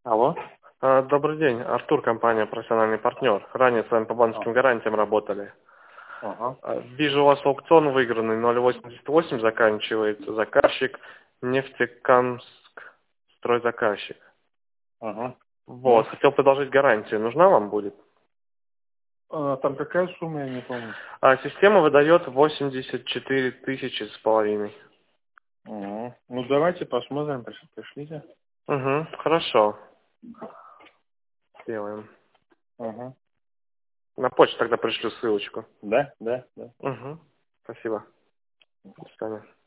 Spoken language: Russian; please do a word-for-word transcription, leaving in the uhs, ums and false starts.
Алло. А, Добрый день, Артур, компания «Профессиональный партнер». Ранее с вами по банковским гарантиям работали. Ага. А, Вижу, у вас аукцион выигранный, ноль восемьдесят восемь заканчивается. Заказчик Нефтекамск, стройзаказчик. Ага. Вот, Ну, хотел предложить гарантию. Нужна вам будет? а, там какая сумма, я не помню. А, система выдает восемьдесят четыре тысячи с половиной. Ага. Ну, давайте посмотрим, приш- пришлите. Угу, хорошо. Сделаем. Ага. На почту тогда пришлю ссылочку. Да, да, да. Угу. Спасибо. До свидания.